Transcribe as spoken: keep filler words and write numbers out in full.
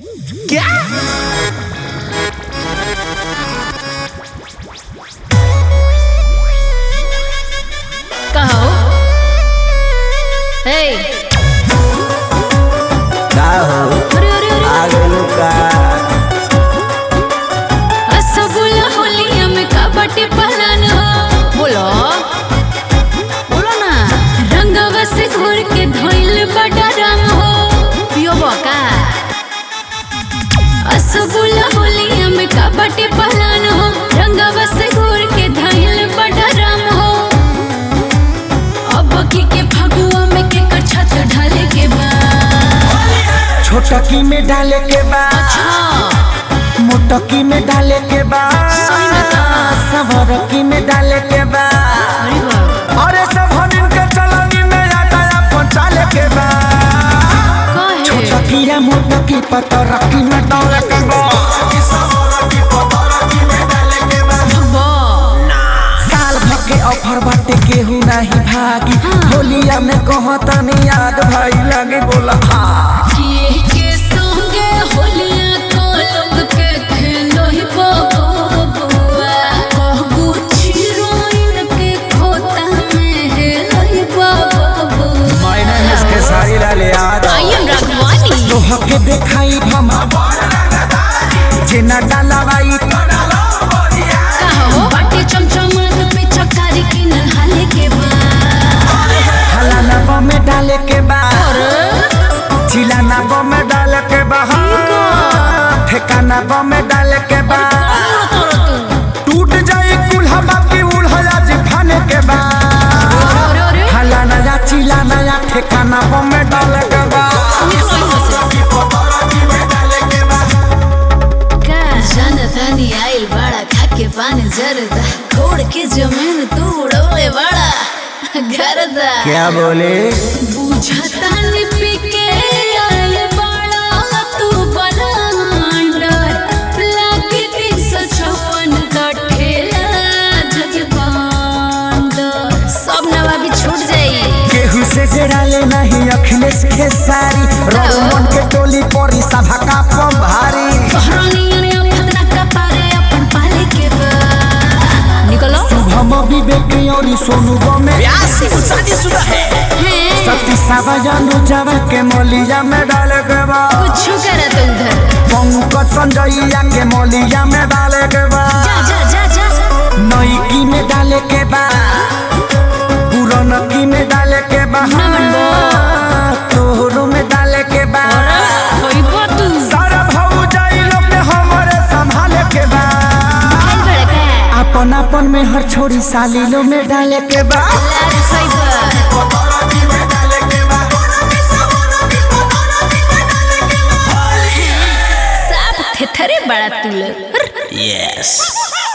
क्या? कहो हे का हो अरे अरे अरे आगलू का असगुल्ला होलिया में कबड्डी पहलन हो बोलो बोलो ना रंगवा से घोर के धोइल बड़ा रंग हो पियो बका असगुल्ला होलिया में कबड्डी पहलन हो रंगवा से घोर के धोइल बड़ा रंग हो अब की के फगुआ में के छत ढाले के बाद छोटकी में डाले के बाद अच्छा मोटकी में डाले के बाद सही में का? सवरकी में डाले के बाद अरे वाह अरे सब हनिन के चलनी में आटाया पहुंचाले के बाद काहे छोटकी या मोटकी पतरकी में डाले के बाद सवरकी पतरकी में डाले के बाद बा साल भर के ऑफर बाटे केहू नहीं भागी होलिया में कहता नहीं याद भाई लगे बोला हाँ किए के संगे होलिया को लोग के खेलो ही बबुआ कहगु छिरोइन के खोता में है लई बबुआ मैंने इसके सारी लाले याद आई एम राघवानी तो हके देखाई हम जेना डालावाई कहो बाटे चमचमात पे चकारी की नहाले के बाद हलाना बो में डाले के बाद चिलाना बो में डाले के बाद ठेकाना बो में डाले के बाद टूट जाई कुल्हा बाकी उल्हा जी खाने के बाद अरे अरे हलाना या चिलाना या ठेकाना बो में डाले के बाद जनतानी आइल बड़ा खाके पानी जरदा खोड़ के जमीन तू उड़ौले बड़ा गरदा क्या बोले बुझता नि पीके आइल बड़ा तू बलांडर लागे तीन सौ छप्पन का ठेला जगबांडर सब नवाबी छूट जाई केहू से जड़ाले नहीं अखिलेश के सारी रोमन के टोली परी सभा का पम भारी कहरानी ने फदना का पारे अपन पाले के बाद निकलो शुभम विवेक और सोनू में शादीशुदा है सती सावजानु जावा के मोलिया में डाले के बाद कुछ करत उधर पंकज संजयया के मोलिया में डाले के बाद जा जा जा जा नईकी में डाले के बाद पुरनकी में डाले के बाद तोहरो में डाले के बाद होई बतू सारा भाऊ जाई लोग ने हमरे संभाले के बाद खाई बड़का अपन अपन में हर छोड़ी साली लो में डाले के बाद लाल साइबर साफ थे थरे बड़ा तुल यस